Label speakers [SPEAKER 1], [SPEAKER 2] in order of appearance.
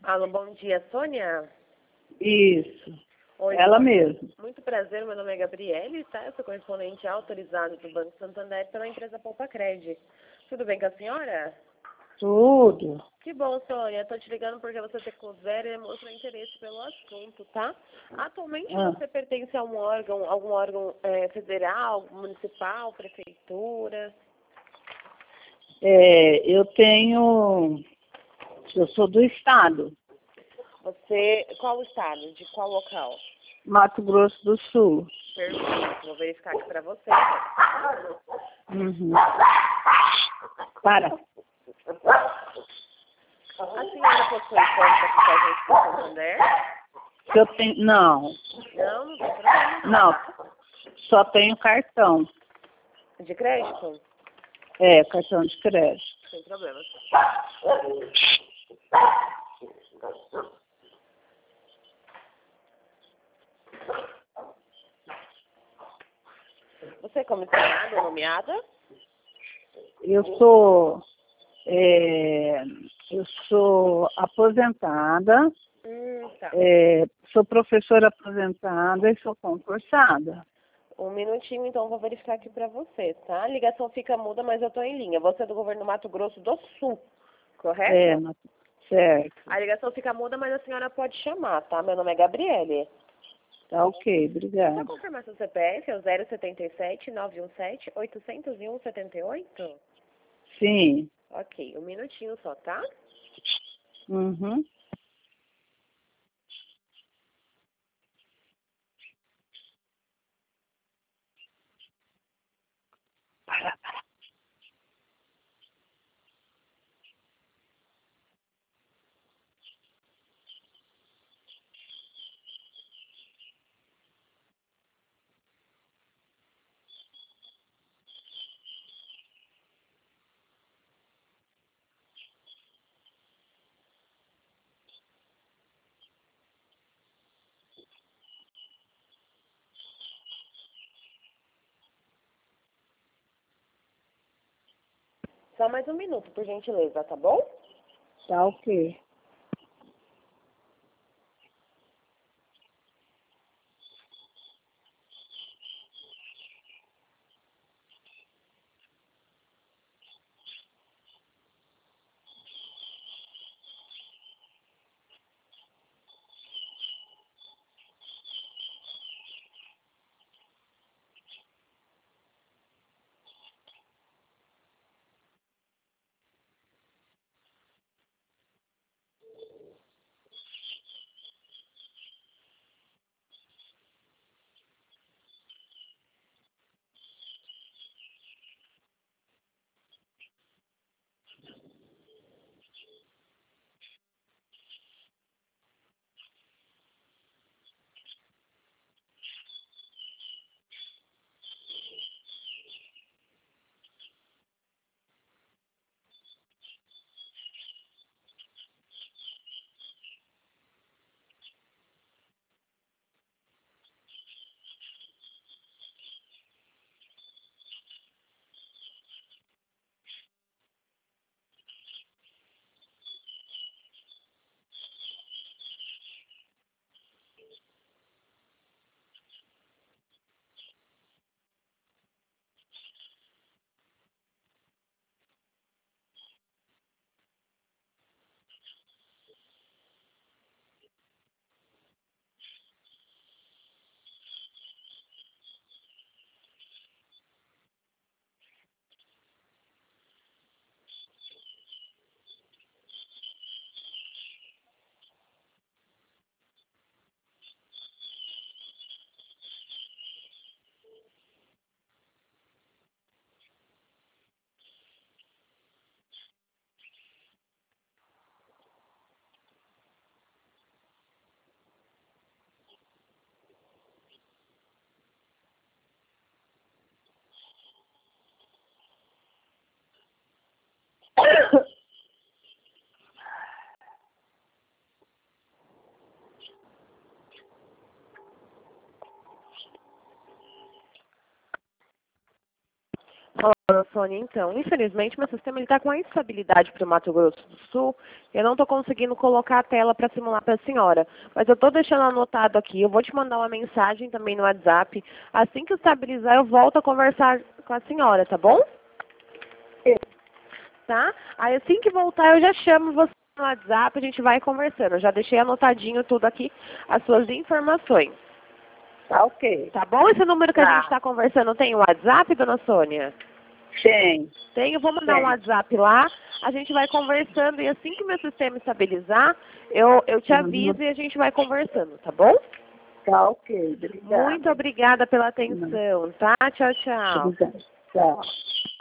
[SPEAKER 1] Alô, bom dia, Sônia?
[SPEAKER 2] Isso,
[SPEAKER 1] Oi,
[SPEAKER 2] ela
[SPEAKER 1] Sônia.
[SPEAKER 2] mesma.
[SPEAKER 1] Muito prazer, meu nome é Gabriele, tá? Eu sou correspondente autorizado do Banco Santander pela empresa Poupa Cred. Tudo bem com a senhora?
[SPEAKER 2] Tudo.
[SPEAKER 1] Que bom, Sônia. Tô te ligando porque você tecou zero e mostrou interesse pelo assunto, tá? Atualmente
[SPEAKER 2] Ah,
[SPEAKER 1] você pertence a algum órgão federal, municipal, prefeitura?
[SPEAKER 2] eu sou do estado,
[SPEAKER 1] Qual estado? De qual local?
[SPEAKER 2] Mato Grosso do Sul.
[SPEAKER 1] Perfeito, vou verificar aqui pra você.
[SPEAKER 2] Uhum. Para.
[SPEAKER 1] A senhora possui conta com a gente do Santander?
[SPEAKER 2] Não,
[SPEAKER 1] Não, não tem problema.
[SPEAKER 2] não, só tenho cartão.
[SPEAKER 1] De crédito?
[SPEAKER 2] Cartão de crédito.
[SPEAKER 1] Sem problema. Você é comissionada ou nomeada?
[SPEAKER 2] Eu sou, é, eu sou aposentada,
[SPEAKER 1] Tá.
[SPEAKER 2] sou professora aposentada e sou concursada.
[SPEAKER 1] Um minutinho, então, vou verificar aqui pra você, tá? A ligação fica muda, mas eu tô em linha. Você é do governo do Mato Grosso do Sul, correto?
[SPEAKER 2] Certo.
[SPEAKER 1] A ligação fica muda, mas a senhora pode chamar, tá? Meu nome é Gabriele.
[SPEAKER 2] Tá ok,
[SPEAKER 1] Só
[SPEAKER 2] obrigada.
[SPEAKER 1] confirmar seu CPF, é o 077-917-801-78?
[SPEAKER 2] Sim.
[SPEAKER 1] Ok, um minutinho só, tá?
[SPEAKER 2] Uhum.
[SPEAKER 1] Só mais um minuto, por gentileza, tá bom?
[SPEAKER 2] Tá ok.
[SPEAKER 1] Sônia, então, infelizmente meu sistema está com a instabilidade para o Mato Grosso do Sul. Eu não estou conseguindo colocar a tela para simular para a senhora. Mas eu estou deixando anotado aqui. Eu vou te mandar uma mensagem também no WhatsApp. Assim que estabilizar, eu volto a conversar com a senhora, tá bom? Tá? Aí assim que voltar, eu já chamo você no WhatsApp, a gente vai conversando. Eu já deixei anotadinho tudo aqui, as suas informações.
[SPEAKER 2] Tá ok.
[SPEAKER 1] Tá bom? Esse número que a
[SPEAKER 2] Tá.
[SPEAKER 1] gente está conversando tem o WhatsApp, dona Sônia?
[SPEAKER 2] Tem.
[SPEAKER 1] Tem, eu vou mandar um
[SPEAKER 2] Tem.
[SPEAKER 1] WhatsApp lá, a gente vai conversando e assim que meu sistema estabilizar, eu te aviso e a gente vai conversando, tá bom?
[SPEAKER 2] Tá ok. Obrigada.
[SPEAKER 1] Muito obrigada pela atenção, tá? Tchau, tchau.
[SPEAKER 2] Obrigada. Tchau.